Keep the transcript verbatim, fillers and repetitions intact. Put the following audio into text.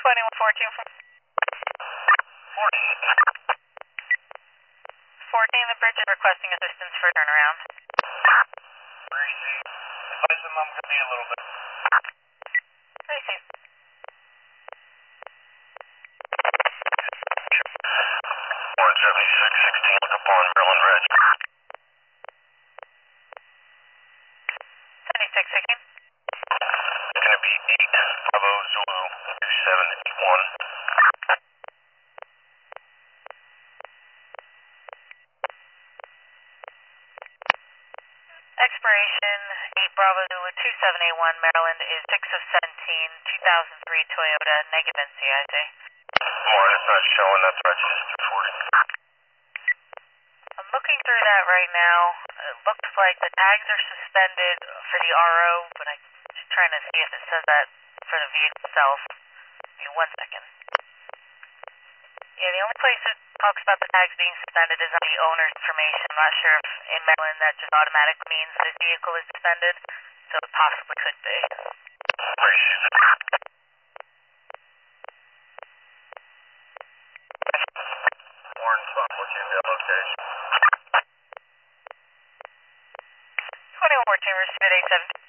twenty-one fourteen. fourteen, the bridge is requesting assistance for turnaround. Gracie, advise them I'm going to be a little bit. Gracie. one seventy-six sixteen, look up on Maryland Ridge. seventy-six sixteen. It's going to be eight Bravo Zulu two seven eight one. Expiration eight Bravo Zulu two seven eight one, Maryland is six of seventeen, two thousand three Toyota, negative N C I C. More, it's not showing, that's registered two forty. I'm looking through that right now. It looks like the tags are suspended for the R O, but I'm just trying to see if it says that for the vehicle itself. Give me one second. Yeah, the only place it talks about the tags being suspended is on the owner's information. I'm not sure if in Maryland that just automatically means the vehicle is suspended, so it possibly could be. Gracie. Warren, stop looking at the location. twenty-one fourteen, received at eight seven.